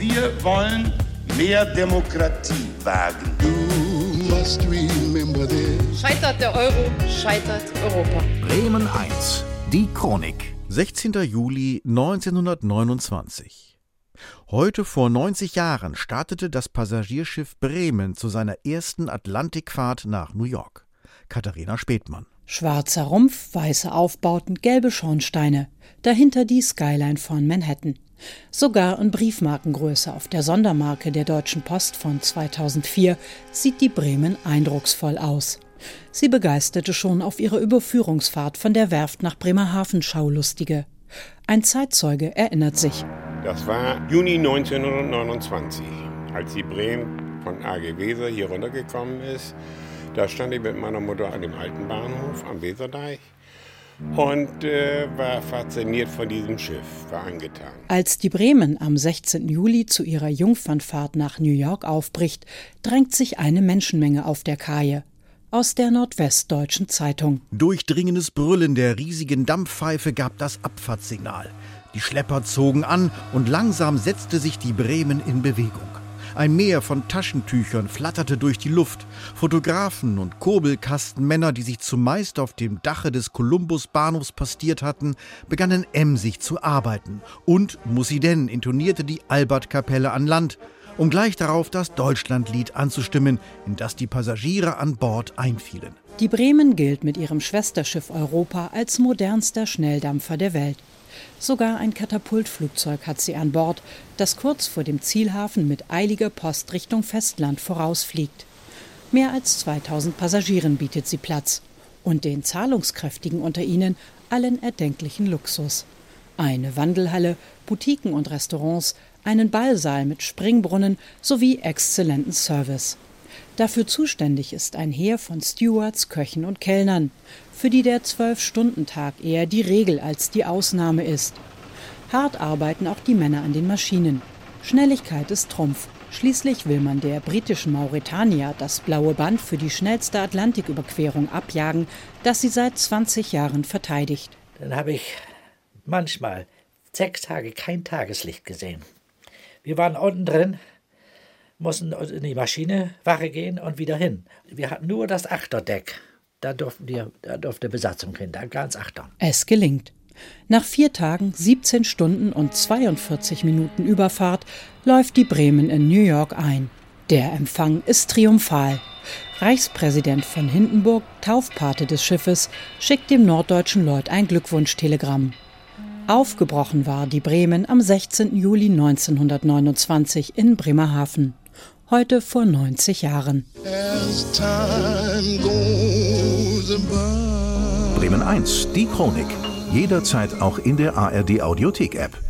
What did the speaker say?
Wir wollen mehr Demokratie wagen. Scheitert der Euro, scheitert Europa. Bremen 1, die Chronik. 16. Juli 1929. Heute vor 90 Jahren startete das Passagierschiff Bremen zu seiner ersten Atlantikfahrt nach New York. Katharina Späthmann. Schwarzer Rumpf, weiße Aufbauten, gelbe Schornsteine. Dahinter die Skyline von Manhattan. Sogar in Briefmarkengröße auf der Sondermarke der Deutschen Post von 2004 sieht die Bremen eindrucksvoll aus. Sie begeisterte schon auf ihrer Überführungsfahrt von der Werft nach Bremerhaven Schaulustige. Ein Zeitzeuge erinnert sich. Das war Juni 1929, als die Bremen von AG Weser hier runtergekommen ist. Da stand ich mit meiner Mutter an dem alten Bahnhof am Weserdeich und war fasziniert von diesem Schiff, war angetan. Als die Bremen am 16. Juli zu ihrer Jungfernfahrt nach New York aufbricht, drängt sich eine Menschenmenge auf der Kaje. Aus der Nordwestdeutschen Zeitung. Durchdringendes Brüllen der riesigen Dampfpfeife gab das Abfahrtssignal. Die Schlepper zogen an und langsam setzte sich die Bremen in Bewegung. Ein Meer von Taschentüchern flatterte durch die Luft. Fotografen und Kurbelkastenmänner, die sich zumeist auf dem Dache des Columbus-Bahnhofs postiert hatten, begannen emsig zu arbeiten. Und Mussi denn intonierte die Albert-Kapelle an Land, um gleich darauf das Deutschlandlied anzustimmen, in das die Passagiere an Bord einfielen. Die Bremen gilt mit ihrem Schwesterschiff Europa als modernster Schnelldampfer der Welt. Sogar ein Katapultflugzeug hat sie an Bord, das kurz vor dem Zielhafen mit eiliger Post Richtung Festland vorausfliegt. Mehr als 2000 Passagieren bietet sie Platz und den Zahlungskräftigen unter ihnen allen erdenklichen Luxus. Eine Wandelhalle, Boutiquen und Restaurants, einen Ballsaal mit Springbrunnen sowie exzellenten Service. Dafür zuständig ist ein Heer von Stewards, Köchen und Kellnern, für die der 12-Stunden-Tag eher die Regel als die Ausnahme ist. Hart arbeiten auch die Männer an den Maschinen. Schnelligkeit ist Trumpf. Schließlich will man der britischen Mauretania das blaue Band für die schnellste Atlantiküberquerung abjagen, das sie seit 20 Jahren verteidigt. Dann habe ich manchmal 6 Tage kein Tageslicht gesehen. Wir waren unten drin, mussten in die Maschinewache gehen und wieder hin. Wir hatten nur das Achterdeck. Da durfte Besatzung hin, da ganz Achter. Es gelingt. Nach 4 Tagen, 17 Stunden und 42 Minuten Überfahrt läuft die Bremen in New York ein. Der Empfang ist triumphal. Reichspräsident von Hindenburg, Taufpate des Schiffes, schickt dem norddeutschen Lloyd ein Glückwunschtelegramm. Aufgebrochen war die Bremen am 16. Juli 1929 in Bremerhaven. Heute vor 90 Jahren. Bremen 1, die Chronik. Jederzeit auch in der ARD Audiothek-App.